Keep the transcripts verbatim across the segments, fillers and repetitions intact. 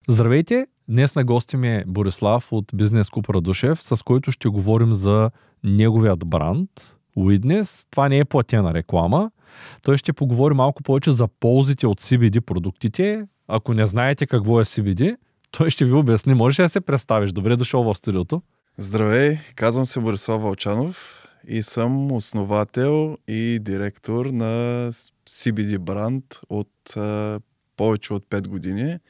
Здравейте! Днес на гости ми е Борислав от Бизнес Клуб Радушев, с който ще говорим за неговият бранд Witness. Това не е платена реклама. Той ще поговори малко повече за ползите от си би ди продуктите. Ако не знаете какво е си би ди, той ще ви обясни. Можеш ли да се представиш? Добре дошъл в студиото. Здравей, казвам се Борислав Вълчанов и съм основател и директор на си би ди бранд от а, повече от пет години.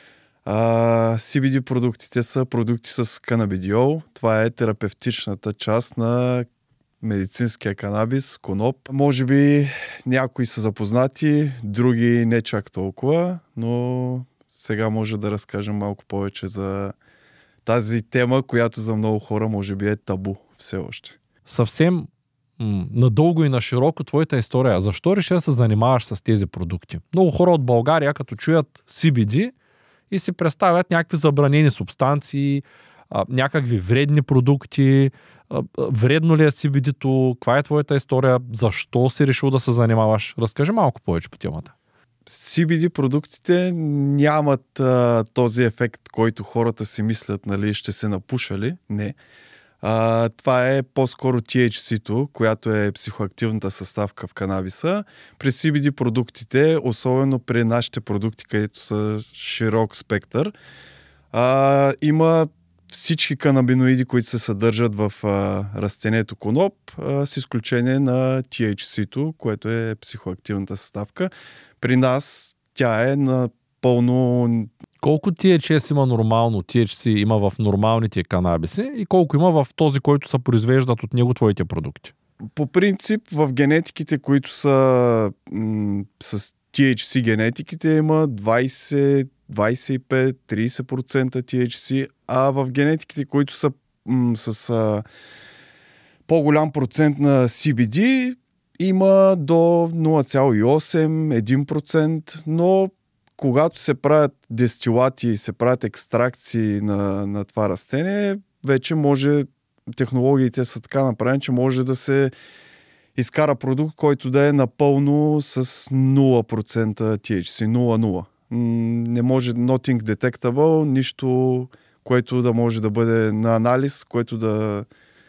А, си би ди продуктите са продукти с канабидиол. Това е терапевтичната част на медицинския канабис, коноп. Може би някои са запознати, други не чак толкова, но сега може да разкажем малко повече за тази тема, която за много хора може би е табу все още. Съвсем м- надълго и на широко твоята история. Защо реши да се занимаваш с тези продукти? Много хора от България, като чуят си би ди и си представят някакви забранени субстанции, а, някакви вредни продукти. А, вредно ли е си би ди-то? Каква е твоята история? Защо си решил да се занимаваш? Разкажи малко повече по темата. си би ди продуктите нямат а, този ефект, който хората си мислят, нали, ще се напушали. Не. А, това е по-скоро ти ейч си-то, която е психоактивната съставка в канабиса. При си би ди продуктите, особено при нашите продукти, където са широк спектър, а, има всички канабиноиди, които се съдържат в а, растението коноп, а, с изключение на ти ейч си-то, което е психоактивната съставка. При нас тя е напълно... Колко ти ейч ес има нормално, ти ейч си има в нормалните канабиси и колко има в този, който се произвеждат от него твоите продукти? По принцип в генетиките, които са м- с ти ейч си генетиките, има двайсет, двайсет и пет, трийсет процента ти ейч си, а в генетиките, които са м- с а, по-голям процент на си би ди, има до нула цяло и осем до един процент, но когато се правят дестилати и се правят екстракции на, на това растение, вече може, технологиите са така направени, че може да се изкара продукт, който да е напълно с нула процента ти ейч си, нула нула. Не може nothing detectable, нищо, което да може да бъде на анализ, което да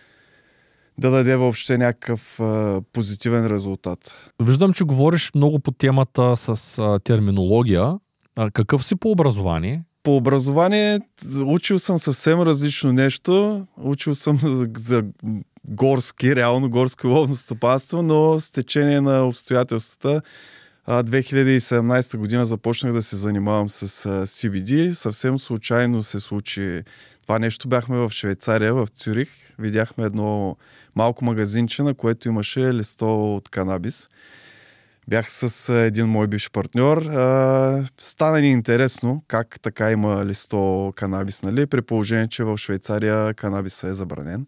да даде въобще някакъв а, позитивен резултат. Виждам, че говориш много по темата с а, терминология. А, какъв си по образование? По образование учил съм съвсем различно нещо. Учил съм за, за горски, реално горско ловно стопанство, но с течение на обстоятелствата а, две хиляди и седемнайсета година започнах да се занимавам с а, си би ди. Съвсем случайно се случи това нещо. Бяхме в Швейцария, в Цюрих. Видяхме едно малко магазинче, на което имаше листо от канабис. Бях с един мой бивш партньор. А, стана ни интересно как така има листо канабис, нали? При положение, че в Швейцария канабиса е забранен.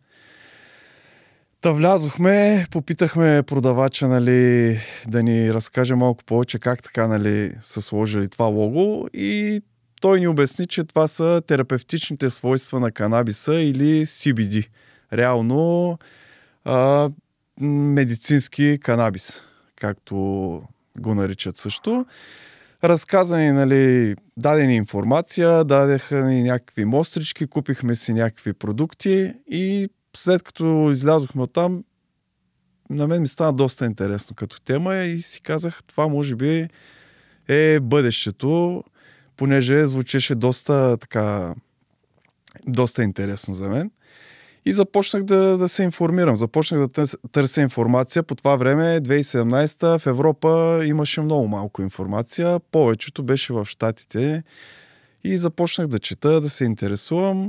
Та влязохме, попитахме продавача, нали, да ни разкаже малко повече как така, нали, са сложили това лого и той ни обясни, че това са терапевтичните свойства на канабиса или си би ди. Реално а, медицински канабис, както го наричат също. Разказани, нали, дадени информация, дадеха ни някакви мострички, купихме си някакви продукти и след като излязохме оттам, на мен ми стана доста интересно като тема и си казах, това може би е бъдещето, понеже звучеше доста така, доста интересно за мен. И започнах да, да се информирам. Започнах да търся, търся информация. По това време, две хиляди и седемнайсета, в Европа имаше много малко информация. Повечето беше в Щатите. И започнах да чета, да се интересувам.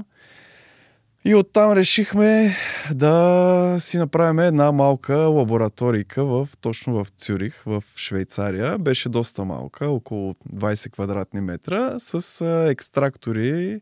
И оттам решихме да си направим една малка лабораторийка в, точно в Цюрих, в Швейцария. Беше доста малка, около двайсет квадратни метра, с а, екстрактори.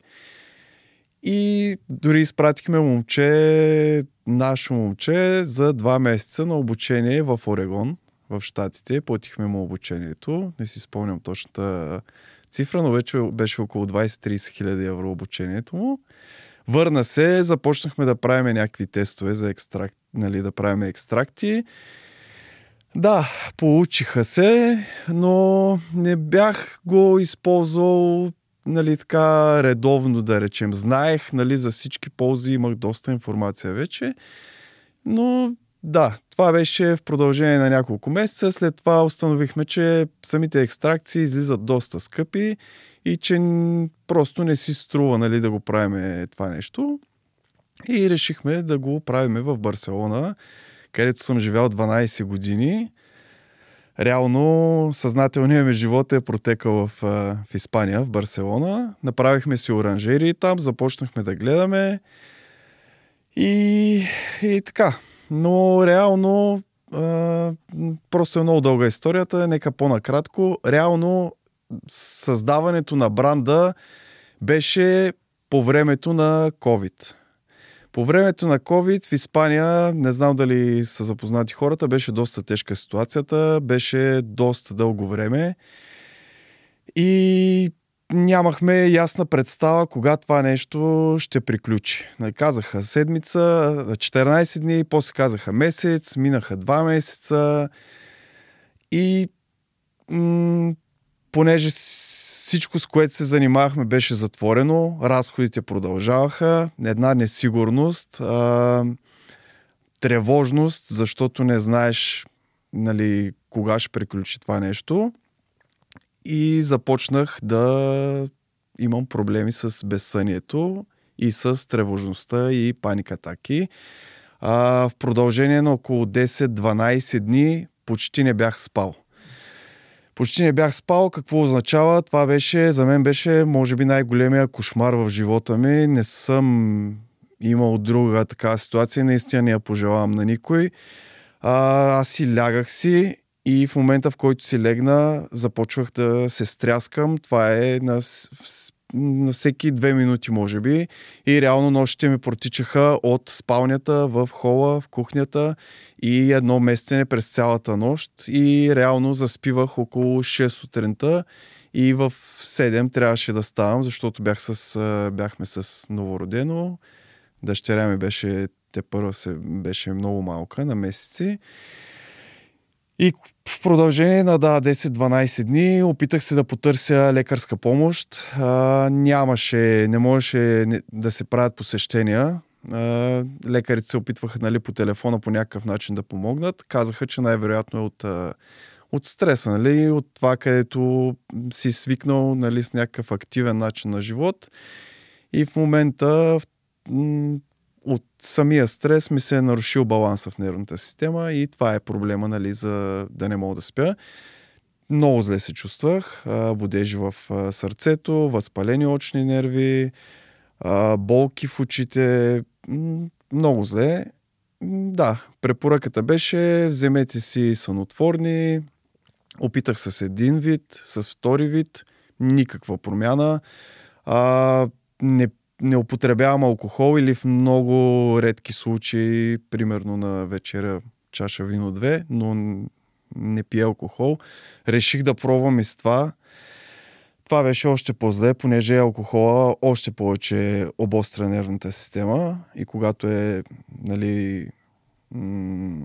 И дори изпратихме момче, наше момче, за два месеца на обучение в Орегон, в Щатите. Платихме му обучението. Не си спомням точната цифра, но вече беше около двайсет-трийсет хиляди евро обучението му. Върна се, започнахме да правим някакви тестове за екстракт, нали, да правим екстракти. Да, получиха се, но не бях го използвал нали, така редовно, да речем. Знаех, нали, за всички ползи, имах доста информация вече, но да, това беше в продължение на няколко месеца. След това установихме, че самите екстракции излизат доста скъпи и че просто не си струва, нали, да го правим това нещо. И решихме да го правим в Барселона, където съм живял дванайсет години. Реално съзнателният ми живот е протекал в, в Испания, в Барселона. Направихме си оранжерии там, започнахме да гледаме и, и така. Но реално а, просто е много дълга историята, нека по-накратко. Реално създаването на бранда беше по времето на COVID. По времето на COVID в Испания, не знам дали са запознати хората, беше доста тежка ситуацията, беше доста дълго време и нямахме ясна представа кога това нещо ще приключи. Казаха седмица, четиринайсет дни, после казаха месец, минаха два месеца и м- понеже всичко, с което се занимавахме, беше затворено, разходите продължаваха, една несигурност, а, тревожност, защото не знаеш, нали, кога ще приключи това нещо. И започнах да имам проблеми с безсънието и с тревожността и паникатаки. А, в продължение на около десет-дванайсет дни почти не бях спал. Почти не бях спал. Какво означава? Това беше, за мен беше, може би, най-големия кошмар в живота ми. Не съм имал друга такава ситуация. Наистина не я пожелавам на никой. А, аз си лягах си и в момента, в който си легна, започвах да се стряскам. Това е на, на всеки две минути, може би. И реално нощите ми протичаха от спалнята в хола, в кухнята и едно месецене през цялата нощ. И реално заспивах около шест сутринта и в седем трябваше да ставам, защото бях с, бяхме с новородено. Дъщеря ми беше, те първа се, беше много малка, на месеци. И в продължение на да, десет-дванайсет дни опитах се да потърся лекарска помощ. А, нямаше, не можеше не, да се правят посещения. А, лекарите се опитваха, нали, по телефона по някакъв начин да помогнат. Казаха, че най-вероятно е от, от стреса, нали, от това, където си свикнал, нали, с някакъв активен начин на живот. И в момента м- от самия стрес ми се е нарушил баланса в нервната система и това е проблема, нали, за да не мога да спя. Много зле се чувствах, бодежи в сърцето, възпалени очни нерви, болки в очите, много зле. Да, препоръката беше: вземете си сънотворни, опитах с един вид, с втори вид, никаква промяна. А, не Не употребявам алкохол или в много редки случаи, примерно на вечеря чаша вино-две, но не пия алкохол. Реших да пробвам и с това. Това беше още по-зле, понеже алкохола още повече обостря нервната система и когато е, нали, м-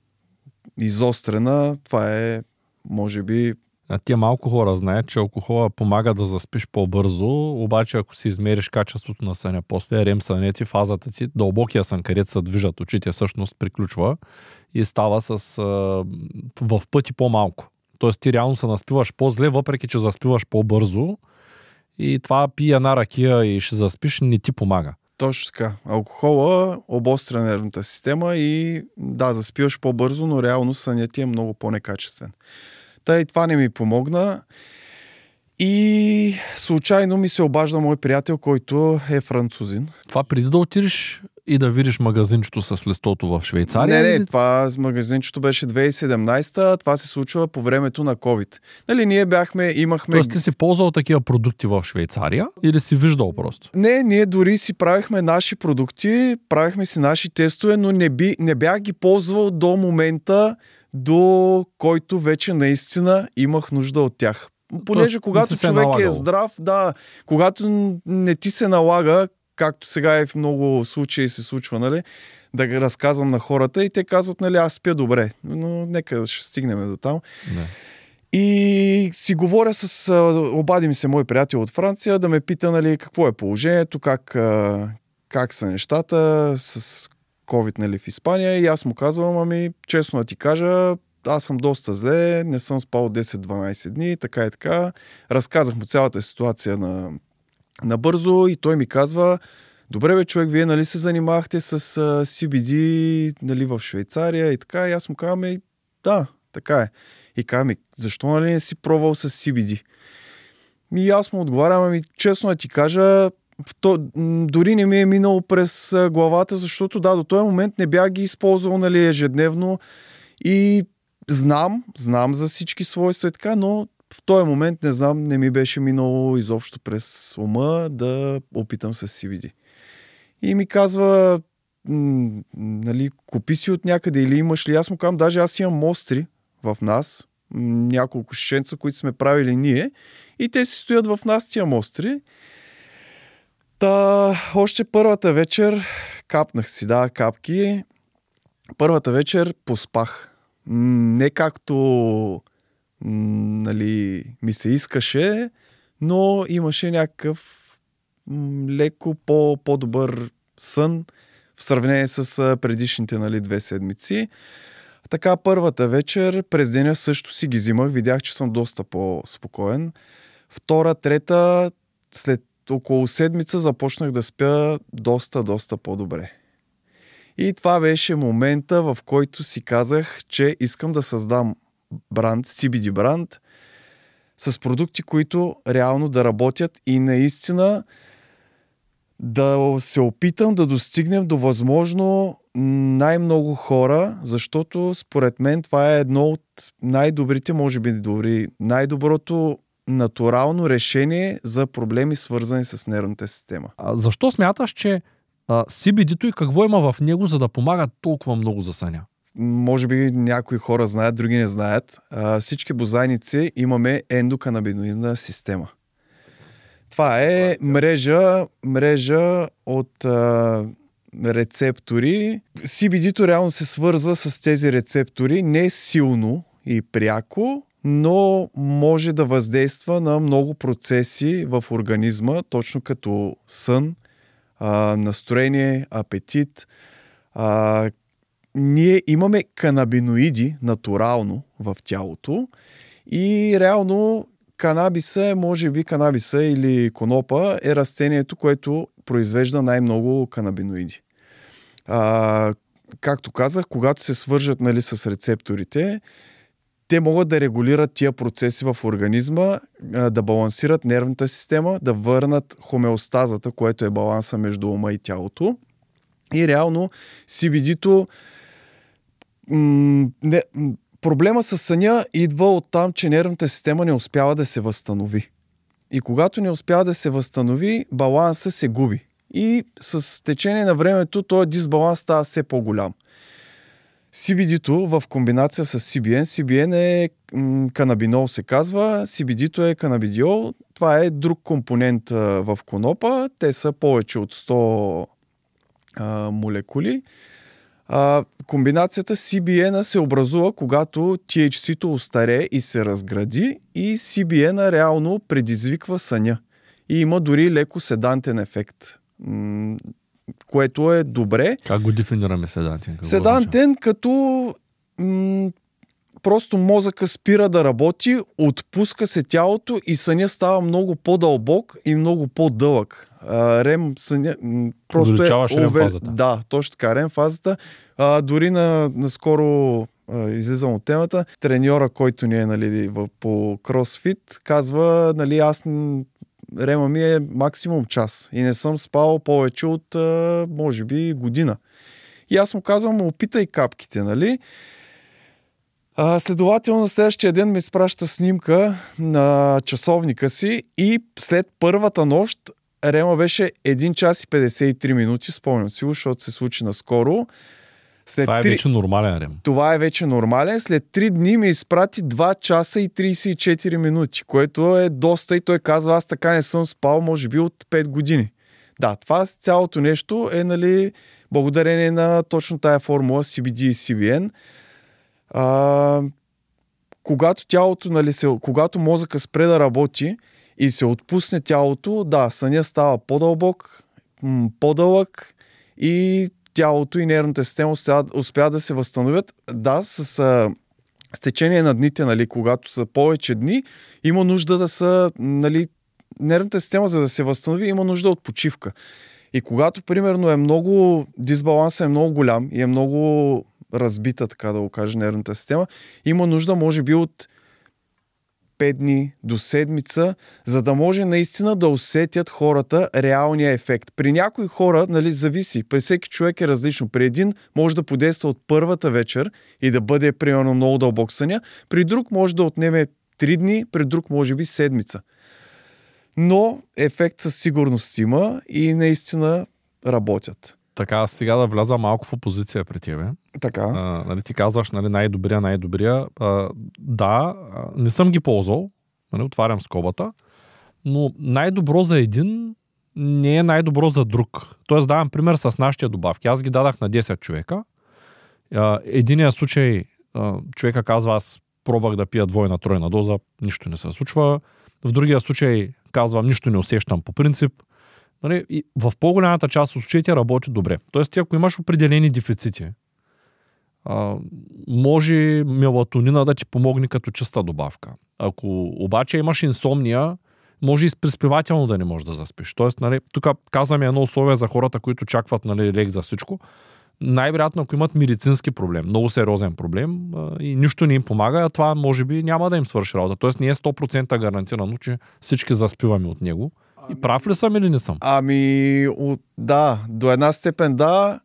изострена, това е, може би... А тия малко хора знаят, че алкохола помага да заспиш по-бързо, обаче ако си измериш качеството на съня, после рем съня ти, фазата ти, дълбокия сън, където се движат очите, всъщност приключва и става с а, в пъти по-малко. Тоест ти реално се наспиваш по-зле, въпреки че заспиваш по-бързо и това пия една ракия и ще заспиш, не ти помага. Точно така. Алкохола обостря нервната система и да, заспиваш по-бързо, но реално сънят ти е много по-некачествен. Та и това не ми помогна. И случайно ми се обажда мой приятел, който е французин. Това преди да отидеш и да видиш магазинчето с листото в Швейцария? Не, не, или... това магазинчето беше две хиляди и седемнайсета, това се случва по времето на COVID. Нали, ние бяхме, имахме... Тоест ти си ползвал такива продукти в Швейцария или си виждал просто? Не, ние дори си правихме наши продукти, правихме си наши тестове, но не, би, не бях ги ползвал до момента, до който вече наистина имах нужда от тях. Понеже Тоест, когато човек е здрав, да, когато не ти се налага, както сега и в много случаи се случва, нали, да ги разказвам на хората и те казват, нали, аз спя добре, но нека ще стигнем до там. Не. И си говоря с... Обади ми се мой приятел от Франция да ме пита, нали, какво е положението, как, как са нещата с COVID, нали, в Испания. И аз му казвам, ами, честно да ти кажа, аз съм доста зле, не съм спал десет-дванайсет дни, така и така. Разказах му цялата ситуация на, набързо и той ми казва, добре бе, човек, вие нали се занимавахте с а, Си Би Ди, нали, в Швейцария и така. И аз му казвам, да, така е. И казвам, защо нали не си пробвал с Си Би Ди? И аз му отговарям, ами честно да ти кажа, то, дори не ми е минало през главата, защото да, до този момент не бях ги използвал, нали, ежедневно и знам, знам за всички свойства и така, но в този момент не знам, не ми беше минало изобщо през ума да опитам с Си Би Ди. И ми казва, м- нали, купи си от някъде или имаш ли? Аз му казвам, даже аз имам мостри в нас, м- няколко шишенца, които сме правили ние и те си стоят в нас тия мостри. Та, още първата вечер капнах си, да, капки. Първата вечер поспах. Не както нали, ми се искаше, но имаше някакъв леко по, по-добър сън в сравнение с предишните нали, две седмици. Така първата вечер през деня също си ги взимах. Видях, че съм доста по-спокоен. Втора, трета, след около седмица започнах да спя доста, доста по-добре. И това беше момента, в който си казах, че искам да създам бранд, Си Би Ди бранд, с продукти, които реално да работят и наистина да се опитам да достигнем до възможно най-много хора, защото според мен това е едно от най-добрите, може би добри, най-доброто натурално решение за проблеми, свързани с нервната система. А защо смяташ, че а, Си Би Ди-то и какво има в него, за да помага толкова много за съня? Може би някои хора знаят, други не знаят. А, всички бозайници имаме ендоканабиноидна система. Това е мрежа, мрежа от а, рецептори. Си Би Ди-то реално се свързва с тези рецептори не силно и пряко, но може да въздейства на много процеси в организма, точно като сън, а, настроение, апетит. А, ние имаме канабиноиди натурално в тялото и реално канабиса е, може би канабиса или конопа е растението, което произвежда най-много канабиноиди. А, както казах, когато се свържат нали, с рецепторите, те могат да регулират тия процеси в организма, да балансират нервната система, да върнат хомеостазата, което е баланса между ума и тялото. И реално Си Би Ди-то м- не, м- проблема с съня идва от там, че нервната система не успява да се възстанови. И когато не успява да се възстанови, баланса се губи. И с течение на времето този дисбаланс става все по-голям. Си Би Ди-то в комбинация с Си Би Ен. Си Би Ен е м- канабинол се казва, Си Би Ди-то е канабидиол. Това е друг компонент а, в конопа. Те са повече от сто а, молекули. А, комбинацията Си Би Ен се образува, когато Ти Ейч Си-то остарее и се разгради и Си Би Ен реално предизвиква съня. И има дори леко седантен ефект. М- което е добре. Как го дефинираме седантен? Седантен като м- просто мозъка спира да работи, отпуска се тялото и съня става много по-дълбок и много по-дълъг. А, рем съня м- просто Увеличаваш е... рем Овер... фазата. Да, точно така, рем фазата. А, дори на, наскоро а, излизам от темата, треньора, който ни е нали, в, по кросфит, казва, нали, аз рема ми е максимум час и не съм спал повече от, а, може би, година. И аз му казвам, опитай капките, нали? А, следователно, на следващия ден ми изпраща снимка на часовника си и след първата нощ рема беше един час и петдесет и три минути, спомням си, защото се случи наскоро. След това е три... вече нормален рем. Това е вече нормален. След три дни ми изпрати два часа и тридесет и четири минути, което е доста и той казва, аз така не съм спал, може би от пет години. Да, това цялото нещо е, нали, благодарение на точно тая формула Си Би Ди и Си Би Ен. А, когато тялото, нали, се, когато мозъка спре да работи и се отпусне тялото, да, съня става по-дълбок, м- по-дълъг и тялото и нервната система успяват, успяват да се възстановят. Да, с, а, с течение на дните, нали, когато са повече дни, има нужда да са, нали, нервната система, за да се възстанови, има нужда от почивка. И когато, примерно, е много, дисбалансът е много голям и е много разбита, така да го кажа, нервната система, има нужда, може би, от пет дни до седмица, за да може наистина да усетят хората реалния ефект. При някои хора, нали, зависи, при всеки човек е различно. При един може да подейства от първата вечер и да бъде, примерно, много дълбок съня, при друг може да отнеме три дни, при друг може би седмица. Но ефект със сигурност има и наистина работят. Така, сега да вляза малко в опозиция при тебе. Така. А, нали, ти казваш, нали, най-добрия, най-добрия. А, да, не съм ги ползвал, нали, отварям скобата, но най-добро за един не е най-добро за друг. Тоест, давам пример с нашите добавки. Аз ги дадах на десет човека. А, единия случай а, човека казва, аз пробвах да пия двойна, тройна доза, нищо не се случва. В другия случай казвам, нищо не усещам по принцип. Нали, и в по-голямата част от случаите работи добре. Тоест, ти ако имаш определени дефицити, а, може мелатонина да ти помогне като чиста добавка. Ако обаче имаш инсомния, може и приспивателно да не можеш да заспиш. Тоест, нали, тук казваме едно условие за хората, които чакват, нали, лек за всичко. Най-вероятно, ако имат медицински проблем, много сериозен проблем а, и нищо не им помага, това може би няма да им свърши работа. Тоест, не е сто процента гарантирано, че всички заспиваме от него. И прав ли съм или не съм? Ами, от, да, до една степен да.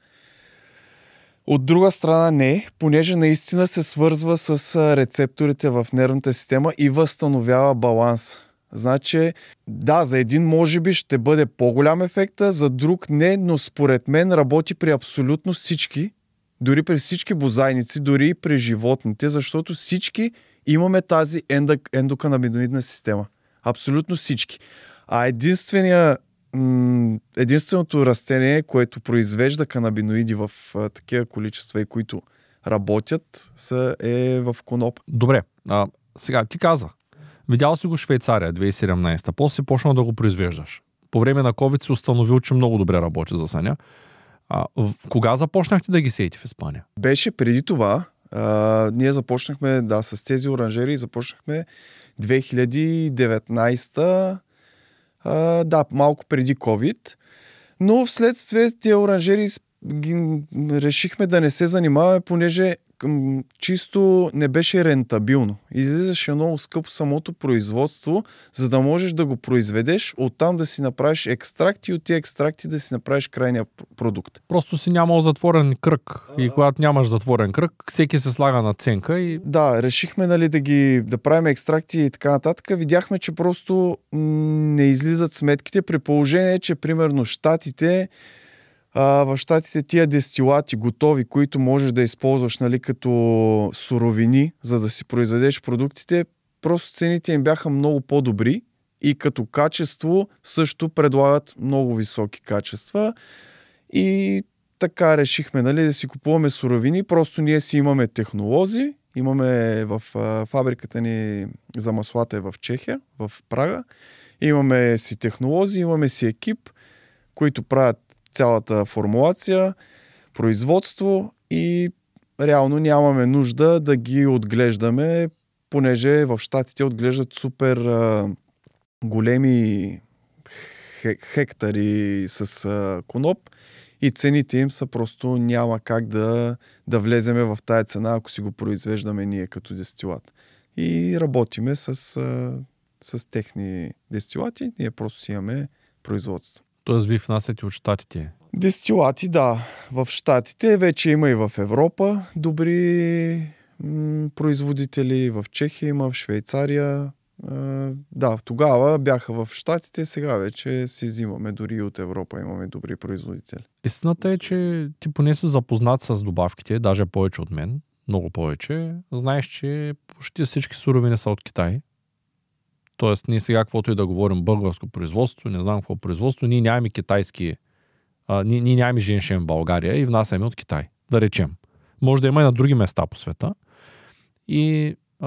От друга страна не, понеже наистина се свързва с рецепторите в нервната система и възстановява баланс. Значи, да, за един може би ще бъде по-голям ефекта, за друг не, но според мен работи при абсолютно всички, дори при всички бозайници, дори и при животните, защото всички имаме тази ендоканабиноидна система. Абсолютно всички. А единствения, м- единственото растение, което произвежда канабиноиди в а, такива количества и които работят, са, е в коноп. Добре, а, сега ти каза, видял си го в Швейцария две хиляди и седемнадесета, после си почнал да го произвеждаш. По време на COVID си установил, че много добре работи за съня. А, в, кога започнахте да ги сеете в Испания? Беше преди това. А, ние започнахме, да, с тези оранжери започнахме две хиляди и деветнадесета. Uh, да, малко преди COVID, но вследствие тия оранжери ги, решихме да не се занимаваме, понеже към, чисто не беше рентабилно. Излизаше много скъпо самото производство, за да можеш да го произведеш, оттам да си направиш екстракти и от тия екстракти да си направиш крайния продукт. Просто си нямал затворен кръг. А-а. И когато нямаш затворен кръг, всеки се слага на ценка и... Да, решихме, нали, да ги да правим екстракти и така нататък. Видяхме, че просто м- не излизат сметките, при положение, че примерно щатите А, в щатите тия дестилати готови, които можеш да използваш, нали, като суровини, за да си произведеш продуктите, просто цените им бяха много по-добри и като качество също предлагат много високи качества. И така решихме, нали, да си купуваме суровини, просто ние си имаме технолози, имаме в а, фабриката ни за маслата е в Чехия, в Прага, имаме си технолози, имаме си екип, които правят цялата формулация, производство и реално нямаме нужда да ги отглеждаме, понеже в щатите отглеждат супер а, големи хектари с а, коноп и цените им са просто няма как да, да влеземе в тая цена, ако си го произвеждаме ние като дестилат. И работиме с, а, с техни дестилати, ние просто си имаме производство. Тоест ви внасяте от щатите? Дестилати, да. В щатите вече има и в Европа добри м- производители. В Чехия има, в Швейцария. Е, да, тогава бяха в щатите, сега вече си взимаме дори и от Европа имаме добри производители. Истината е, че ти поне си запознат с добавките, даже повече от мен, много повече. Знаеш, че почти всички суровини са от Китай. Тоест, ние сега, каквото и да говорим, българско производство, не знам какво производство, ние нямаме китайски, а, ние, ние нямаме женшен в България и внасяме от Китай, да речем. Може да има и на други места по света. И а,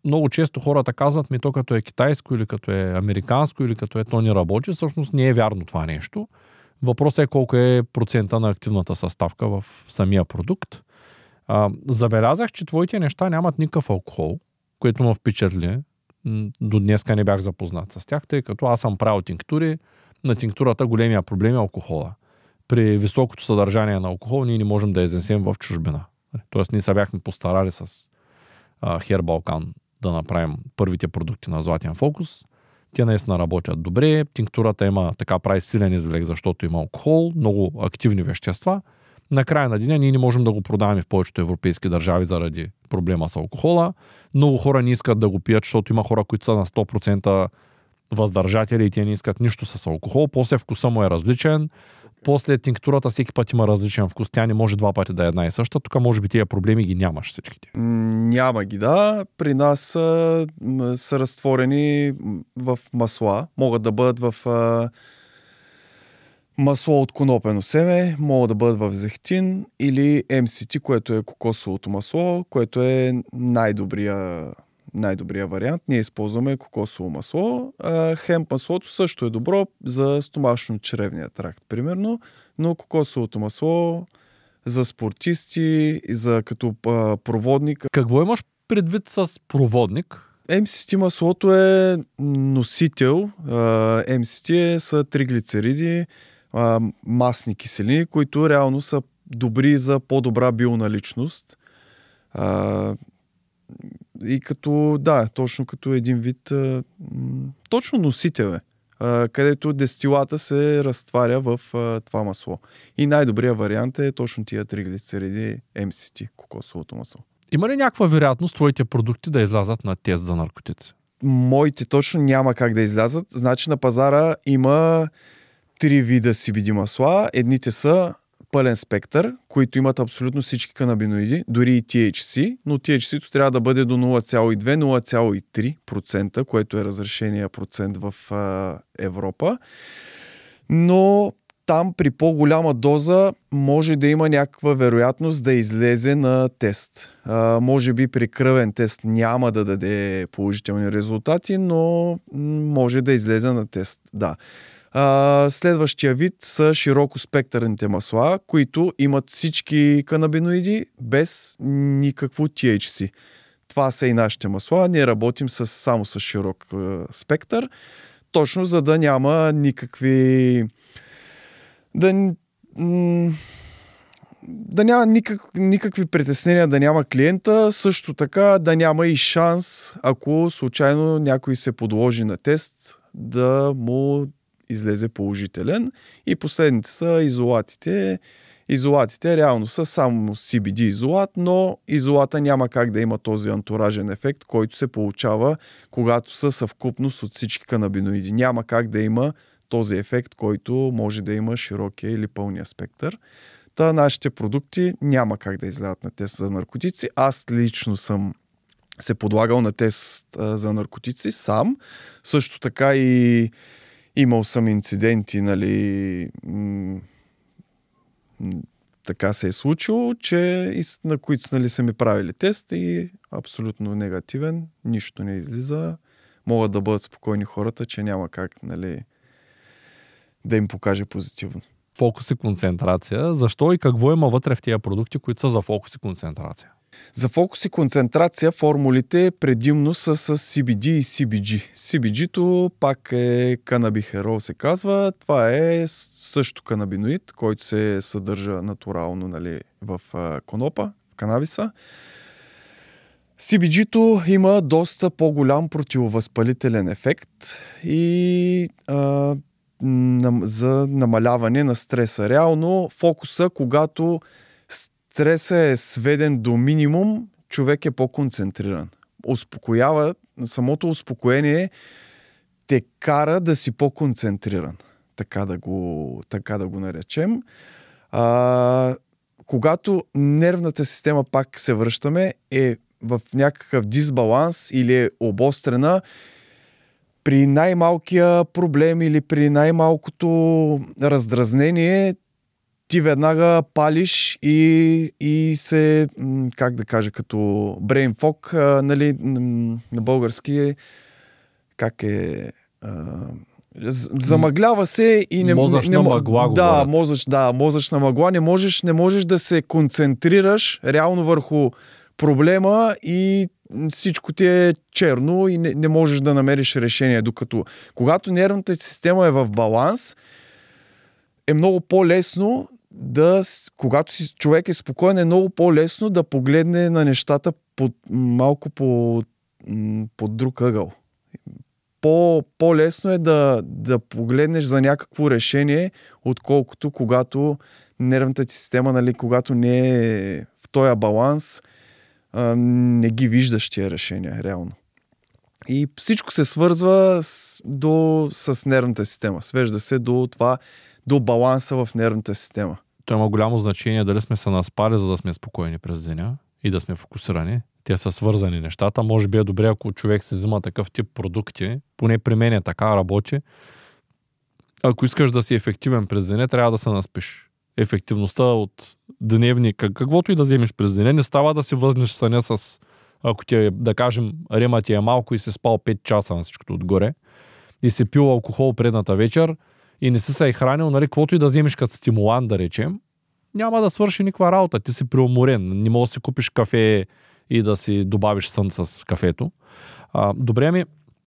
много често хората казват ми то като е китайско или като е американско или като е то не работи. Всъщност не е вярно това нещо. Въпросът е колко е процента на активната съставка в самия продукт. А, забелязах, че твоите неща нямат никакъв алкохол, което ме впечатли. До днеска не бях запознат с тях, тъй като аз съм правил тинктури. На тинктурата големия проблем е алкохола. При високото съдържание на алкохол ние не можем да изнесем в чужбина. Тоест ние се бяхме постарали с а, Hair Balkan да направим първите продукти на Златен фокус. Те наистина работят добре. Тинктурата има така прави силен извлек, защото има алкохол, много активни вещества. На края на деня ние не можем да го продаваме в повечето европейски държави заради проблема с алкохола. Много хора не искат да го пият, защото има хора, които са на сто процента въздържатели и те не искат нищо с алкохол. После вкуса му е различен. После тинктурата всеки път има различен вкус. Тя не може два пъти да е една и съща. Тук може би тия проблеми ги нямаш всичките. Няма ги, да. При нас са, са разтворени в масла. Могат да бъдат в а, масло от конопено семе, могат да бъдат в зехтин или Ем Си Ти, което е кокосовото масло, което е най-добрия най-добрия вариант. Ние използваме кокосово масло. А, хемп маслото също е добро за стомашно-чревния тракт, примерно, но кокосовото масло за спортисти, за като а, проводник. Какво имаш предвид с проводник? Ем Си Ти маслото е носител. А, Ем Си Ти е, са триглицериди, а, масни киселини, които реално са добри за по-добра бионаличност. А, И като, да, точно като един вид, а, м- точно носител е, а, където дестилата се разтваря в а, това масло. И най-добрият вариант е точно тия триглицериди Ем Си Ти, кокосовото масло. Има ли някаква вероятност твоите продукти да излязат на тест за наркотици? Моите точно няма как да излязат. Значи на пазара има три вида Си Би Ди масла. Едните са пълен спектър, които имат абсолютно всички канабиноиди, дори и Ти Ейч Си, но Ти Ейч Си-то трябва да бъде до нула цяло и две - нула цяло и три процента, което е разрешения процент в а, Европа. Но там при по-голяма доза може да има някаква вероятност да излезе на тест. А, може би при кръвен тест няма да даде положителни резултати, но може да излезе на тест. Да. Uh, следващия вид са широкоспектърните масла, които имат всички канабиноиди без никакво Ти Ейч Си. Това са и нашите масла. Ние работим с, само с широк uh, спектър, точно за да няма никакви да, м- да няма никак, никакви притеснения, да няма клиента, също така да няма и шанс, ако случайно някой се подложи на тест, да му излезе положителен. И последните са изолатите. Изолатите реално са само Си Би Ди изолат, но изолата няма как да има този антуражен ефект, който се получава, когато са съвкупност от всички канабиноиди. Няма как да има този ефект, който може да има широкия или пълния спектър. Та нашите продукти няма как да излязат на тест за наркотици. Аз лично съм се подлагал на тест а, за наркотици сам. Също така и имал съм инциденти, нали, м- м- така се е случило, че на които, нали, са ми правили тест и абсолютно негативен, нищо не излиза. Могат да бъдат спокойни хората, че няма как, нали, да им покаже позитивно. Фокус и концентрация. Защо и какво има вътре в тия продукти, които са за фокус и концентрация? За фокус и концентрация формулите предимно са с Си Би Ди и Си Би Джи. Си Би Джи-то пак е канабихерол, се казва. Това е също канабиноид, който се съдържа натурално, нали, в а, конопа, в канабиса. Си Би Джи-то има доста по-голям противовъзпалителен ефект и а, за намаляване на стреса. Реално фокуса, когато стресът е сведен до минимум, човек е по-концентриран. Успокоява, самото успокоение те кара да си по-концентриран. Така да го, така да го наречем. А, когато нервната система, пак се връщаме, е в някакъв дисбаланс или е обострена, при най-малкия проблем или при най-малкото раздразнение ти веднага палиш и, и се, как да кажа, като brain fog, а, нали, на български е, как е... А, замъглява се и не... Мозъчна не, мъгла, да, мозъч, да, мозъчна мъгла. Не можеш, не можеш да се концентрираш реално върху проблема и всичко ти е черно и не, не можеш да намериш решение. Докато когато нервната система е в баланс, е много по-лесно да, когато си, човек е спокоен, е много по-лесно да погледне на нещата под, малко по, под друг ъгъл. По, по-лесно е да, да погледнеш за някакво решение, отколкото когато нервната ти система, нали, когато не е в този баланс, а, не ги виждаш тия решения, реално. И всичко се свързва с, до, с нервната система. Свежда се до това, до баланса в нервната система. То има голямо значение дали сме се наспали, за да сме спокойни през деня и да сме фокусирани. Те са свързани нещата. Може би е добре, ако човек се взима такъв тип продукти, поне при мен е така, работи. Ако искаш да си ефективен през деня, трябва да се наспиш. Ефективността от дневни, каквото и да вземеш през деня, не става да си възнеш съня с, ако ти е, да кажем, рема ти е малко и си спал пет часа на всичкото отгоре и си пил алкохол предната вечер и не си се е хранил, нали, каквото и да вземеш като стимулант, да речем, няма да свърши никаква работа. Ти си преуморен. Не можеш да си купиш кафе и да си добавиш сън с кафето. А, добре ми,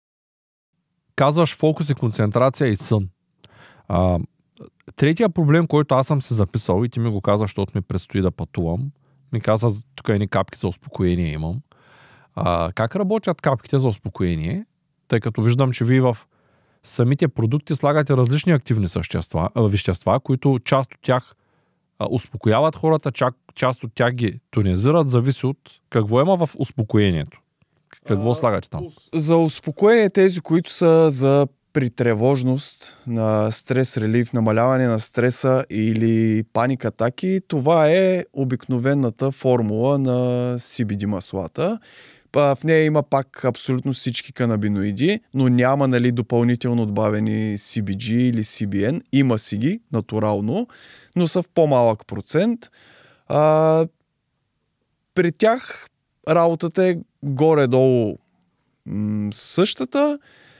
казваш фокус и концентрация и сън. А, третия проблем, който аз съм се записал и ти ми го каза, защото ми предстои да пътувам, ми каза, тук едни капки за успокоение имам. А, как работят капките за успокоение? Тъй като виждам, че вие в самите продукти слагате различни активни същества, вещества, които част от тях а, успокояват хората, чак, част от тях ги тонизират, зависи от какво има в успокоението. Какво а, слагате там? За успокоение тези, които са за при тревожност, на стрес релив, намаляване на стреса или паник атаки, това е обикновената формула на си би ди маслата. В нея има пак абсолютно всички канабиноиди, но няма, нали, допълнително добавени си би джи или си би ен. Има си ги, натурално, но са в по-малък процент. А, при тях работата е горе-долу м- същата.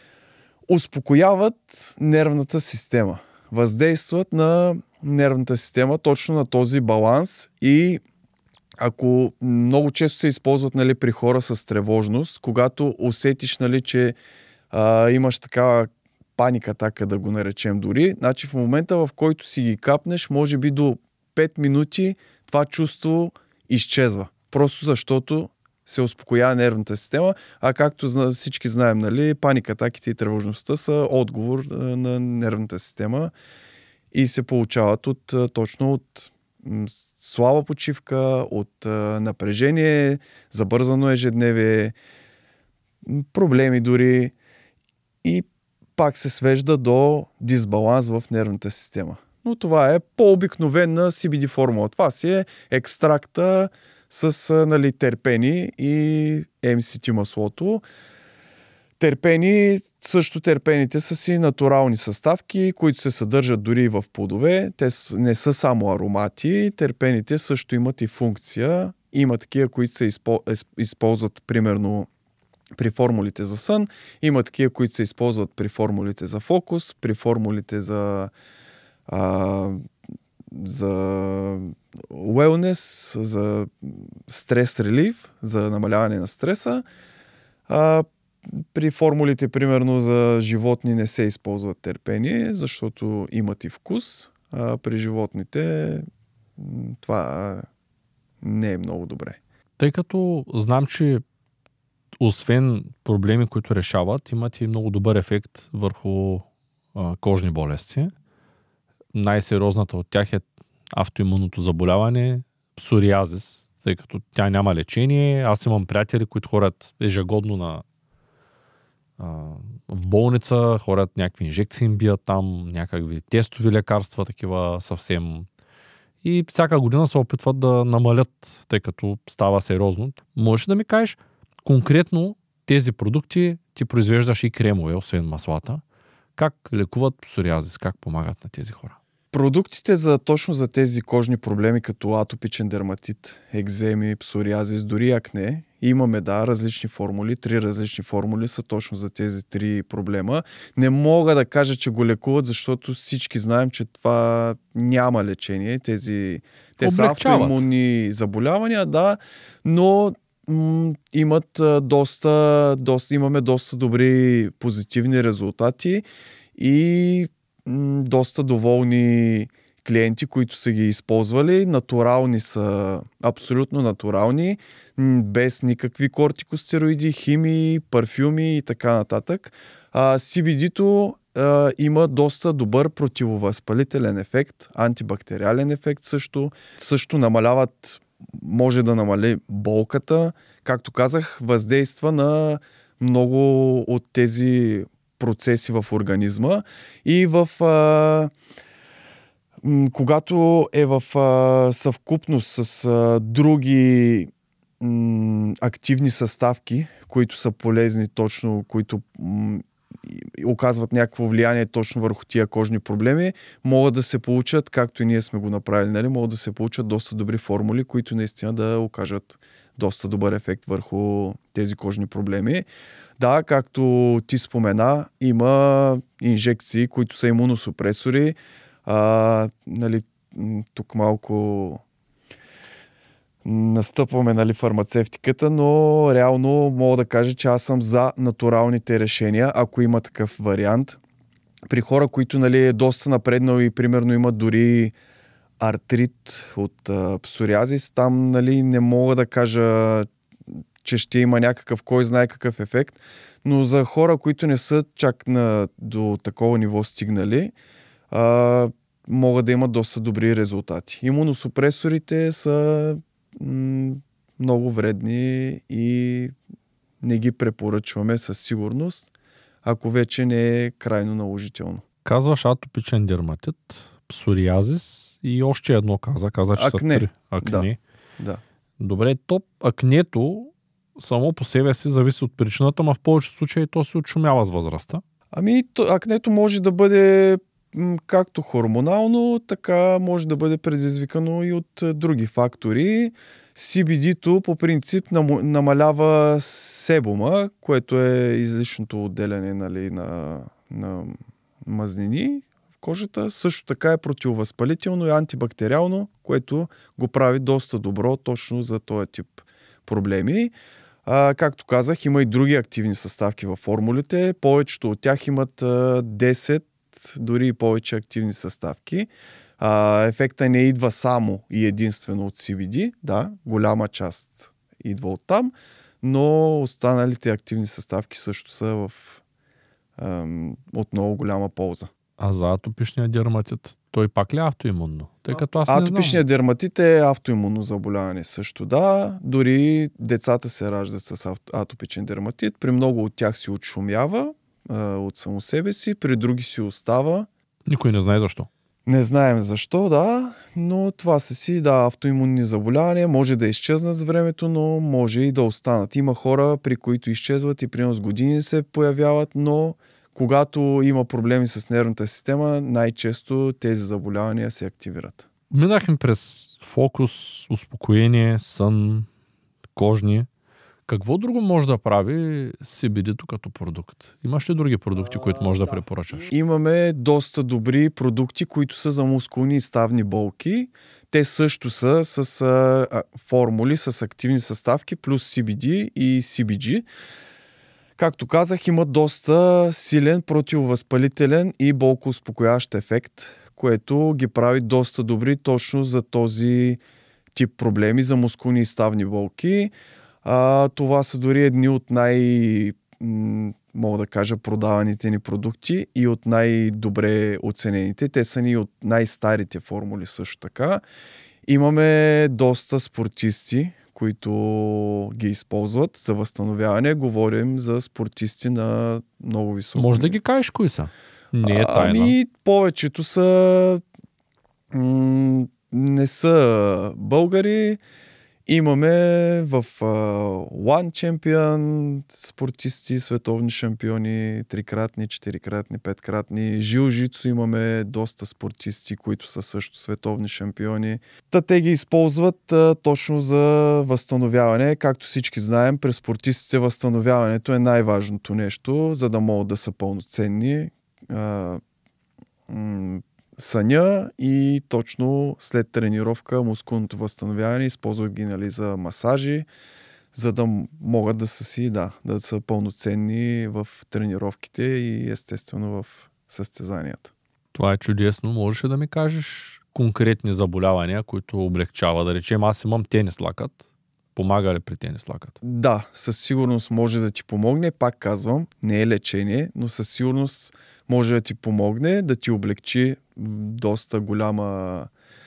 Успокояват нервната система. Въздействат на нервната система точно на този баланс и ако много често се използват, нали, при хора с тревожност, когато усетиш, нали, че а, имаш такава паника атака, да го наречем дори, значи в момента, в който си ги капнеш, може би до пет минути това чувство изчезва. Просто защото се успокоява нервната система, а както всички знаем, нали, паника атаките и тревожността са отговор на нервната система и се получават от, точно от слаба почивка, от а, напрежение, забързано ежедневие, проблеми дори и пак се свежда до дисбаланс в нервната система. Но това е по-обикновена си би ди формула. Това си е екстракта с, нали, терпени и ем си ти маслото. Терпени, също терпените са си натурални съставки, които се съдържат дори и в плодове. Те не са само аромати. Терпените също имат и функция. Има такива, които се използват примерно при формулите за сън. Има такива, които се използват при формулите за фокус, при формулите за, а, за wellness, за стрес релив, за намаляване на стреса. А, При формулите, примерно, за животни не се използват терпение, защото имат и вкус, а при животните това не е много добре. Тъй като знам, че освен проблеми, които решават, имат и много добър ефект върху а, кожни болести. Най-сериозната от тях е автоимунното заболяване, псориазис, тъй като тя няма лечение. Аз имам приятели, които ходят ежегодно на в болница, хорят някакви инжекции им бият там, някакви тестови лекарства, такива съвсем. И всяка година се опитват да намалят, тъй като става сериозно. Можеш да ми кажеш конкретно тези продукти, ти произвеждаш и кремове, освен маслата, как лекуват псориазис, как помагат на тези хора? Продуктите за точно за тези кожни проблеми, като атопичен дерматит, екземи, псориазис, дори акне, имаме, да, различни формули. Три различни формули са точно за тези три проблема. Не мога да кажа, че го лекуват, защото всички знаем, че това няма лечение. Тези, те са автоимунни заболявания, да, но м- имат а, доста, доста, имаме доста добри позитивни резултати и м- доста доволни клиенти, които са ги използвали. Натурални са, абсолютно натурални, без никакви кортикостероиди, химии, парфюми и така нататък. А, си би ди-то а, има доста добър противовъзпалителен ефект, антибактериален ефект също. Също намаляват, може да намали болката. Както казах, въздейства на много от тези процеси в организма и в... А, когато е в а, съвкупност с а, други м, активни съставки, които са полезни точно, които м, оказват някакво влияние точно върху тия кожни проблеми, могат да се получат, както и ние сме го направили, нали, могат да се получат доста добри формули, които наистина да окажат доста добър ефект върху тези кожни проблеми. Да, както ти спомена, има инжекции, които са имуносупресори. А, нали, тук малко настъпваме, нали, фармацевтиката, но реално мога да кажа, че аз съм за натуралните решения, ако има такъв вариант. При хора, които, нали, е доста напреднал и примерно имат дори артрит от а, псориазис, там, нали, не мога да кажа, че ще има някакъв, кой знае какъв ефект, но за хора, които не са чак на, до такова ниво стигнали, а, могат да имат доста добри резултати. Имуносупресорите са м- много вредни и не ги препоръчваме със сигурност, ако вече не е крайно наложително. Казваш атопичен дерматит, псориазис и още едно каза. Каза, че акне. са три. Акне. Да. Да. Добре, топ акнето само по себе си зависи от причината, но в повечето случаи то се отшумява с възрастта. Ами, акнето може да бъде м- както хормонално, така може да бъде предизвикано и от е, други фактори. си би ди-то по принцип нам- намалява себума, което е излишното отделяне, нали, на, на мазнини в кожата. Също така е противовъзпалително и антибактериално, което го прави доста добро точно за този тип проблеми. А, както казах, има и други активни съставки във формулите. Повечето от тях имат а, десет, дори и повече активни съставки. А, ефекта не идва само и единствено от си би ди. Да, голяма част идва от там, но останалите активни съставки също са в, ам, от много голяма полза. А за атопичния дерматит, той пак ли е автоимунно? Тъй като аз не Атопичният знам. дерматит е автоимунно заболяване също, да. Дори децата се раждат с атопичен дерматит. При много от тях си отшумява а, от само себе си, при други си остава. Никой не знае защо. Не знаем защо, да, но това са си, да, автоимунни заболявания. Може да изчезнат с времето, но може и да останат. Има хора, при които изчезват и примерно с години се появяват, но когато има проблеми с нервната система, най-често тези заболявания се активират. Минахме през фокус, успокоение, сън, кожни. Какво друго може да прави си би ди-то като продукт? Имаш ли други продукти, а, които можеш да, да препоръчаш? Имаме доста добри продукти, които са за мускулни и ставни болки. Те също са с а, формули, с активни съставки, плюс си би ди и си би джи. Както казах, има доста силен противовъзпалителен и болкоуспокоящ ефект, което ги прави доста добри точно за този тип проблеми, за мускулни и ставни болки. А, това са дори едни от най- мога да кажа продаваните ни продукти и от най-добре оценените. Те са ни от най-старите формули също така. Имаме доста спортисти, които ги използват за възстановяване. Говорим за спортисти на много високо. Може да ги кажеш кои са? Не е тайна. Ами, повечето са м- не са българи. Имаме в uh, One Champion спортисти, световни шампиони, трикратни, четирикратни, петкратни. Жилжицу имаме доста спортисти, които са също световни шампиони. Та те ги използват uh, точно за възстановяване. Както всички знаем, през спортистите възстановяването е най-важното нещо, за да могат да са пълноценни. Uh, м- съня и точно след тренировка мускулното възстановяване използват ги, нали, за масажи, за да могат да са си, да, да са пълноценни в тренировките и естествено в състезанията. Това е чудесно. Можеш ли да ми кажеш конкретни заболявания, които облегчава? Да речем, аз имам тенис лакът. Помага ли при тенис лакът? Да, със сигурност може да ти помогне. Пак казвам, не е лечение, но със сигурност може да ти помогне, да ти облегчи доста голяма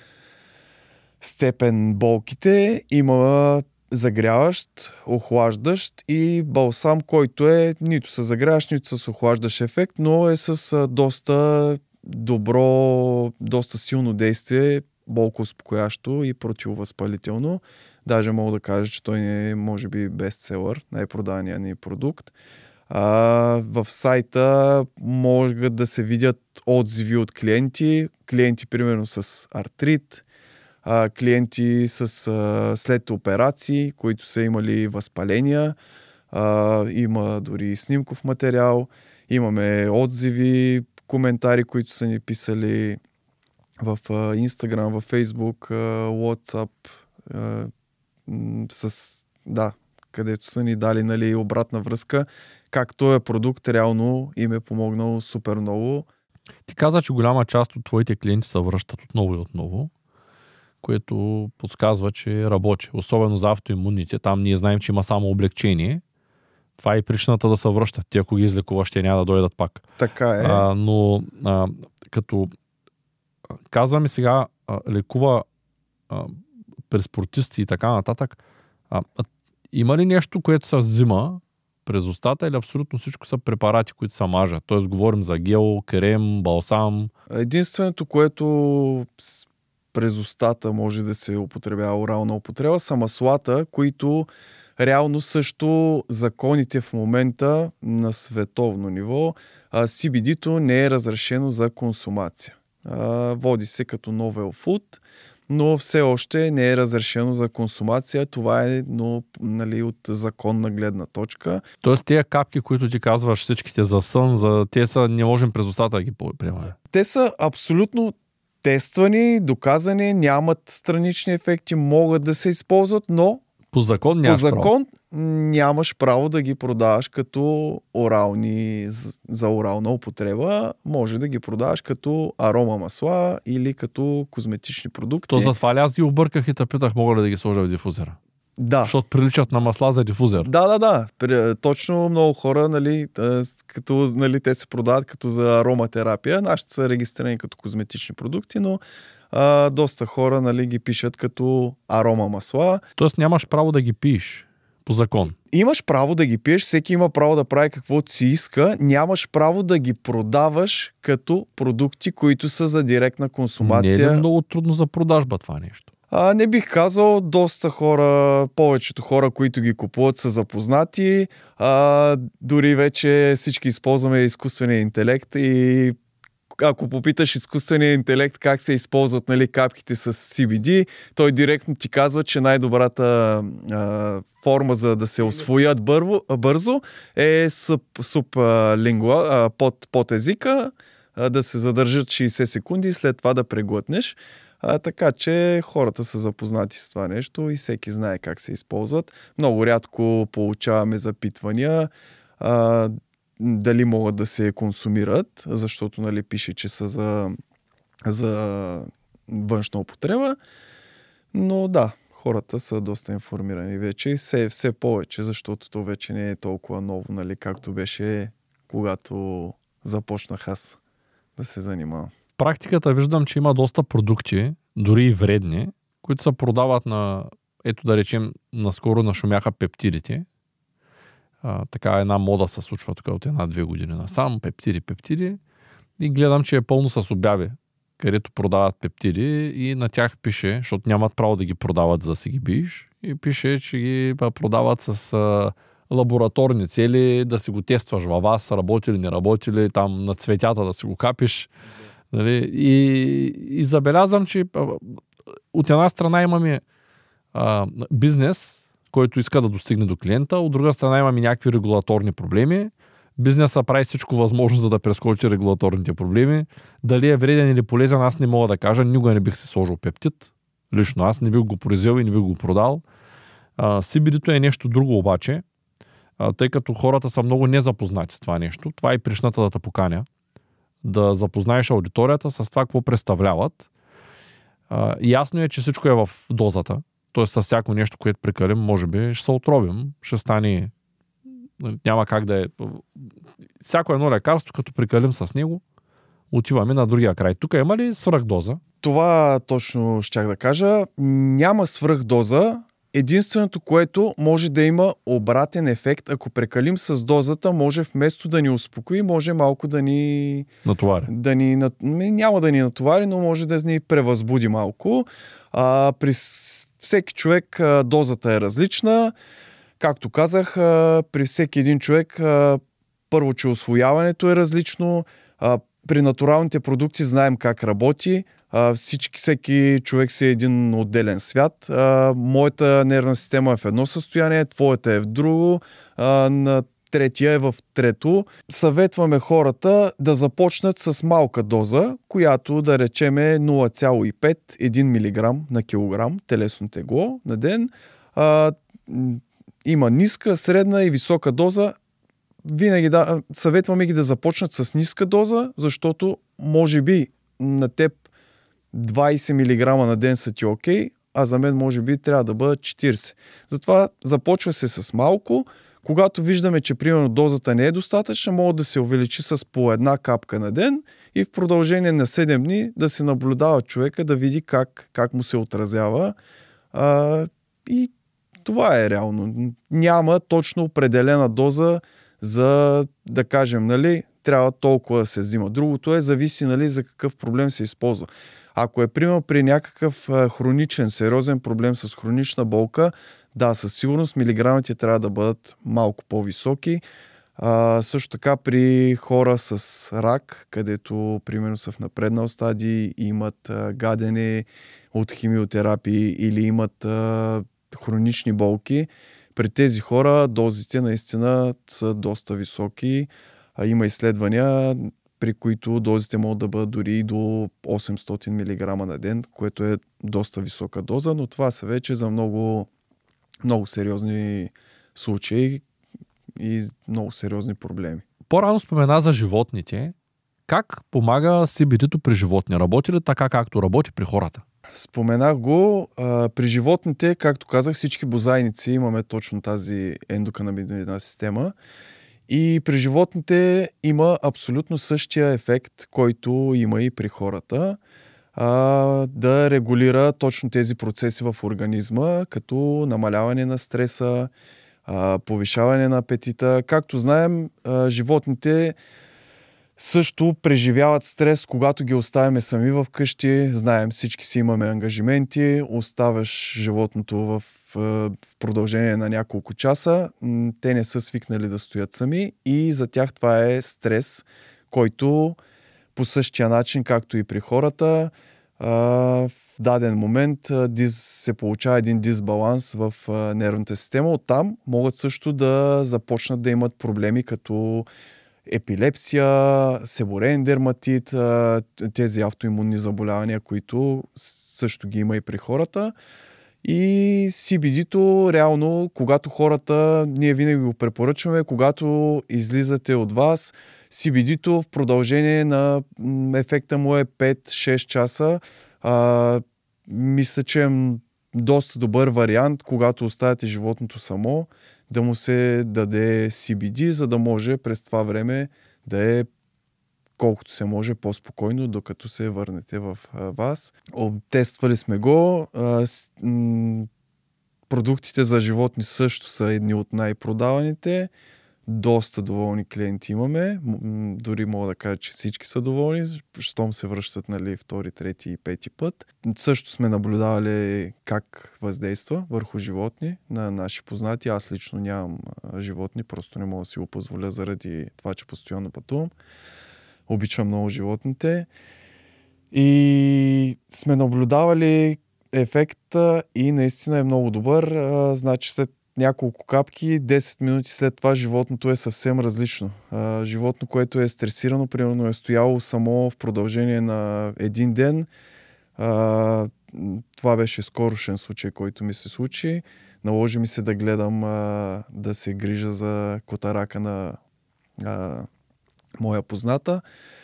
степен болките. Има загряващ, охлаждащ и балсам, който е нито с загряващ, нито с охлаждащ ефект, но е с доста добро, доста силно действие, болкоуспокоящо и противовъзпалително. Даже мога да кажа, че той не е, може би, бестселър, най-продавания ни продукт. А, в сайта могат да се видят отзиви от клиенти, клиенти примерно с артрит, а, клиенти с а, след операции, които са имали възпаления, а, има дори снимков материал, имаме отзиви, коментари, които са ни писали в Instagram, в Facebook, а, WhatsApp, а, с, да, където са ни дали, нали, обратна връзка, как този продукт реално им е помогнал супер много. Ти каза, че голяма част от твоите клиенти се връщат отново и отново, което подсказва, че работи. Особено за автоимунните. Там ние знаем, че има само облегчение. Това е причината да се връщат. Ти, ако ги излекуваш, те няма да дойдат пак. Така е. А, но а, като казваме сега, а, лекува а, през спортисти и така нататък, а, а, има ли нещо, което се взима през устата или абсолютно всичко са препарати, които се мажат? Тоест говорим за гел, крем, балсам. Единственото, което през устата може да се употребява орална употреба, са маслата, които реално също законите в момента на световно ниво, а, си би ди-то не е разрешено за консумация. А, води се като novel food, но все още не е разрешено за консумация. Това е, но, нали, от законна гледна точка. Тоест тези капки, които ти казваш всичките за сън, за те са, не можем през устата да ги приемаме. Те са абсолютно тествани, доказани, нямат странични ефекти, могат да се използват, но по закон, нямаш по закон право. нямаш право да ги продаваш като орални, за орална употреба. Може да ги продаваш като арома масла или като козметични продукти. То затова ли аз ги обърках и те питах, мога ли да ги сложа в дифузера? Да. Защото приличат на масла за дифузер. Да, да, да. Точно много хора, нали, като, нали, те се продават като за ароматерапия. Нашите са регистрирани като козметични продукти, но а, доста хора, нали, ги пишат като арома масла. Тоест нямаш право да ги пиеш по закон. Имаш право да ги пиеш, всеки има право да прави каквото си иска, нямаш право да ги продаваш като продукти, които са за директна консумация. Не е много трудно за продажба това нещо? А, не бих казал, доста хора, повечето хора, които ги купуват, са запознати. А, дори вече всички използваме изкуствения интелект и ако попиташ изкуствения интелект как се използват, нали, капките с си би ди, той директно ти казва, че най-добрата а, форма за да се усвоят бърво, бързо е суп, суп а, лингуа, а, под, под езика, а, да се задържат шейсет секунди и след това да преглътнеш. А, така че хората са запознати с това нещо и всеки знае как се използват. Много рядко получаваме запитвания а, дали могат да се консумират, защото, нали, пише, че са за, за външна употреба. Но да, хората са доста информирани вече и все, все повече, защото то вече не е толкова ново, нали, както беше когато започнах аз да се занимавам. В практиката виждам, че има доста продукти, дори и вредни, които се продават на, ето да речем, наскоро нашумяха пептидите. А, така една мода се случва тук от една-две години насам, пептиди, пептиди. И гледам, че е пълно с обяви, където продават пептиди и на тях пише, защото нямат право да ги продават за да си ги биеш. и пише, че ги продават с а, лабораторни цели, да си го тестваш във вас, работи ли, не работи ли, там на цветята да си го капиш. Нали? И, и забелязвам, че а, от една страна имаме а, бизнес, който иска да достигне до клиента, от друга страна имаме някакви регулаторни проблеми. Бизнеса прави всичко възможно, за да прескочи регулаторните проблеми. Дали е вреден или полезен, аз не мога да кажа. Никога не бих си сложил пептид. Лично аз не бих го произвел и не бих го продал. си би ди-то е нещо друго обаче, а, тъй като хората са много незапознати с това нещо. Това е причината да те поканя. Да запознаеш аудиторията с това, какво представляват. А, ясно е, че всичко е в дозата. Тоест с всяко нещо, което прекалим, може би ще се отровим. Ще стане... Няма как да е... Всяко едно лекарство, като прекалим с него, отиваме на другия край. Тук има ли свръхдоза? Това точно щях да кажа. Няма свръхдоза. Единственото, което може да има обратен ефект, ако прекалим с дозата, може вместо да ни успокои, може малко да ни... Натовари. Да ни, няма да ни натовари, но може да ни превъзбуди малко. А, при всеки човек а, дозата е различна. Както казах, а, при всеки един човек а, първо, че усвояването е различно. А, при натуралните продукти знаем как работи. Uh, всички, всеки човек си е един отделен свят. Uh, моята нервна система е в едно състояние, твоята е в друго, uh, на третия е в трето. Съветваме хората да започнат с малка доза, която да речеме нула цяло и пет до един милиграм на килограм телесно тегло на ден. Uh, има ниска, средна и висока доза. Винаги да, съветваме ги да започнат с ниска доза, защото може би на теб двайсет милиграма на ден са ти окей, а за мен може би трябва да бъдат четирийсет. Затова започва се с малко. Когато виждаме, че примерно дозата не е достатъчна, може да се увеличи с по една капка на ден и в продължение на седем дни да се наблюдава човека, да види как, как му се отразява. А, и това е реално. Няма точно определена доза за да кажем, нали, трябва толкова да се взима. Другото е, зависи, нали, за какъв проблем се използва. Ако е, примерно, при някакъв а, хроничен, сериозен проблем с хронична болка, да, със сигурност милиграмите трябва да бъдат малко по-високи. А, също така при хора с рак, където, примерно, са в напреднал стадий, имат а, гадене от химиотерапии или имат а, хронични болки, при тези хора дозите наистина са доста високи. А, има изследвания, при които дозите могат да бъдат дори до осемстотин милиграма на ден, което е доста висока доза, но това са вече за много, много сериозни случаи и много сериозни проблеми. По-рано спомена за животните. Как помага си би ди-то при животни? Работи ли така, както работи при хората? Споменах го. А, при животните, както казах, всички бозайници имаме точно тази ендоканабиноидна система. И при животните има абсолютно същия ефект, който има и при хората, а, да регулира точно тези процеси в организма, като намаляване на стреса, а, повишаване на апетита. Както знаем, а, животните също преживяват стрес, когато ги оставяме сами в къщи. Знаем, всички си имаме ангажименти, оставяш животното в, в продължение на няколко часа. Те не са свикнали да стоят сами и за тях това е стрес, който по същия начин, както и при хората, в даден момент се получава един дисбаланс в нервната система. Оттам могат също да започнат да имат проблеми като епилепсия, себореен дерматит, тези автоимунни заболявания, които също ги има и при хората. И си би ди-то, реално, когато хората, ние винаги го препоръчваме, когато излизате от вас, си би ди-то в продължение на ефекта му е пет-шест часа. А, мисля, че е доста добър вариант, когато оставяте животното само, да му се даде си би ди, за да може през това време да е колкото се може по-спокойно, докато се върнете в а, вас. О, тествали сме го. А, с, м- продуктите за животни също са едни от най-продаваните. доста доволни клиенти имаме. М- дори мога да кажа, че всички са доволни, щом се връщат, нали, втори, трети и пети път. Също сме наблюдавали как въздейства върху животни на наши познати. Аз лично нямам а, животни, просто не мога да си го позволя заради това, че постоянно пътувам. Обичам много животните. И сме наблюдавали ефекта и наистина е много добър. А, значи след няколко капки, десет минути след това животното е съвсем различно. А, животно, което е стресирано, примерно е стояло само в продължение на един ден. А, това беше скорошен случай, който ми се случи. Наложи ми се да гледам, а, да се грижа за котарака на а, моя позната.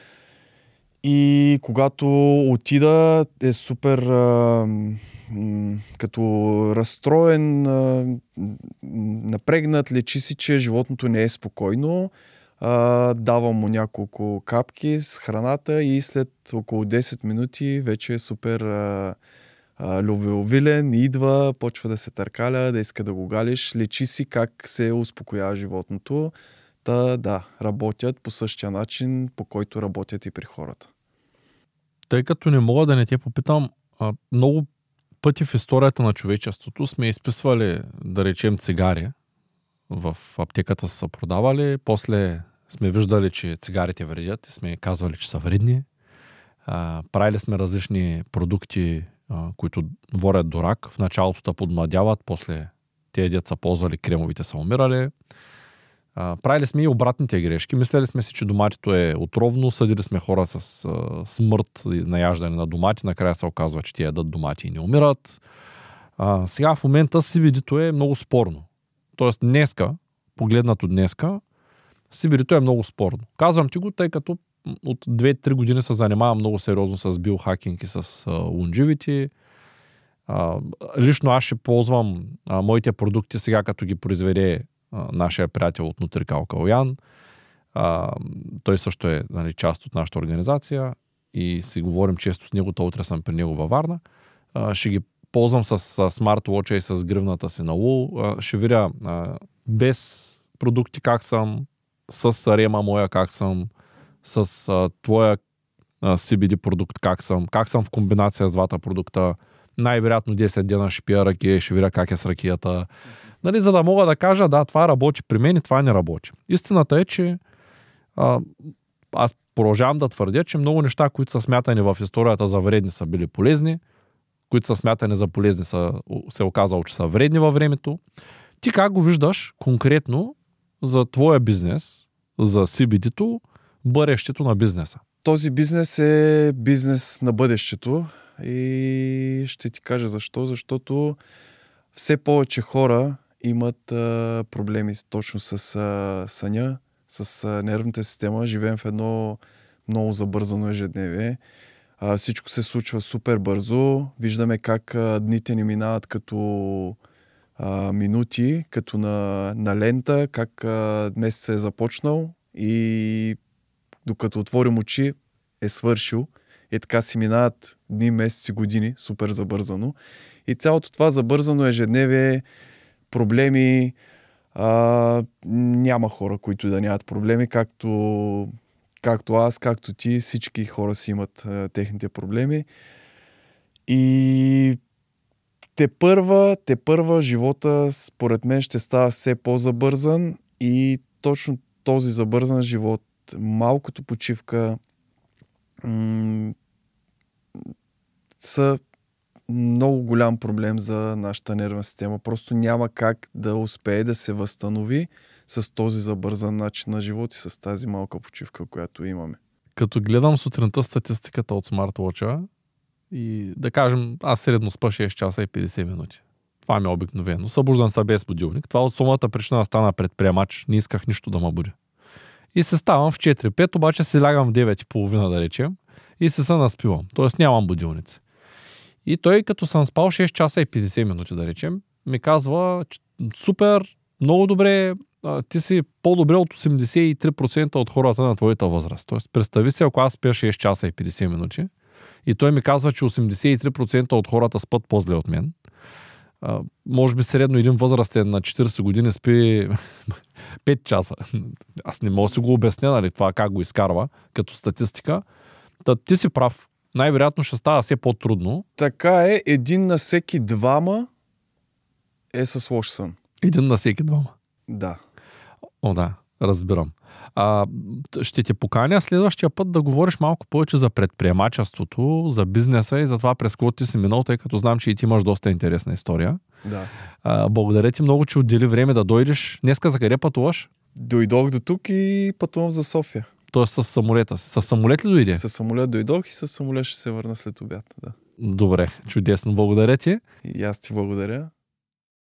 И когато отида, е супер а, м, като разстроен, а, напрегнат, лечи си, че животното не е спокойно. А, давам му няколко капки с храната и след около десет минути вече е супер а, а, любвеобилен, идва, почва да се търкаля, да иска да го галиш, лечи си как се успокоява животното. Та, да, работят по същия начин, по който работят и при хората. Тъй като не мога да не те попитам, а, много пъти в историята на човечеството сме изписвали, да речем, цигари. В аптеката са продавали, после сме виждали, че цигарите вредят и сме казвали, че са вредни. А, правили сме различни продукти, а, които водят до рак. В началото да подмладяват, после тези деца ползвали кремовите са умирали. Uh, правили сме и обратните грешки. Мислели сме си, че доматито е отровно, съдили сме хора с uh, смърт и наяждане на домати, накрая се оказва, че те ядат домати и не умират. Uh, сега в момента си би ди-то е много спорно. Тоест днеска, погледнато днеска, си би ди-то е много спорно. Казвам ти го, тъй като от две-три години се занимавам много сериозно с биохакинг и с uh, longevity. Uh, лично аз ще ползвам uh, моите продукти сега, като ги произведе нашия приятел от Нутрикал Калоян. А, той също е, нали, част от нашата организация и си говорим често с него, то утре съм при него във Варна. А, ще ги ползвам с, с смарт-уоча и с гривната си на Лул. А, ще видя а, без продукти как съм, с рема моя как съм, с а, твоя а, си би ди продукт как съм, как съм в комбинация с двата продукта. Най-вероятно десет дена ще пия ракия, ще видя как е с ракията. Нали, за да мога да кажа, да, това работи при мен и това не работи. Истината е, че а, аз продължавам да твърдя, че много неща, които са смятани в историята за вредни, са били полезни, които са смятани за полезни, са, се оказало, че са вредни във времето. Ти как го виждаш конкретно за твоя бизнес, за си би ди-то, бъдещето на бизнеса? Този бизнес е бизнес на бъдещето и ще ти кажа защо. Защото все повече хора имат а, проблеми точно с а, съня, с а, нервната система. Живеем в едно много забързано ежедневие. А, всичко се случва супер бързо. Виждаме как а, дните ни минават като а, минути, като на, на лента, как а, месецът е започнал и докато отворим очи е свършил. И така си минават дни, месеци, години, супер забързано. И цялото това забързано ежедневие, проблеми, а, няма хора, които да нямат проблеми, както, както аз, както ти, всички хора си имат а, техните проблеми. И те първа, те първа живота, според мен, ще става все по-забързан и точно този забързан живот, малкото почивка, м- са много голям проблем за нашата нервна система. Просто няма как да успее да се възстанови с този забързан начин на живот и с тази малка почивка, която имаме. Като гледам сутринта статистиката от смарт-уоча и да кажем, аз средно спа шест часа и петдесет минути. Това ми е обикновено. Събуждам се без будилник. Това от сумата причина да стана предприемач. Не исках нищо да ме буди. И се ставам в четири-пет, обаче се лягам в девет и половина, да речем, и се се наспивам. Тоест нямам будилници. И той, като съм спал шест часа и петдесет минути, да речем, ми казва, супер, много добре, ти си по-добре от осемдесет и три процента от хората на твоята възраст. Тоест, представи се, ако аз спя шест часа и петдесет минути, и той ми казва, че осемдесет и три процента от хората спят по-зле от мен. А, може би средно един възрастен на четирийсет години спи пет часа. Аз не мога да си го обясня, нали, това как го изкарва като статистика. Та, ти си прав. Най-вероятно ще става все по-трудно. Така е, един на всеки двама е с лош сън. Един на всеки двама. Да. О, да, разбирам. А, ще те поканя следващия път да говориш малко повече за предприемачеството, за бизнеса и за това през какво ти си минал, тъй като знам, че и ти имаш доста интересна история. Да. А, благодаря ти много, че отдели време да дойдеш. Днеска за къде пътуваш? Дойдох до тук и пътувам за София. Тоест с самолета си. С самолет ли дойде? С самолет дойдох и с самолет ще се върна след обяд. Да. Добре, чудесно. Благодаря ти. И аз ти благодаря.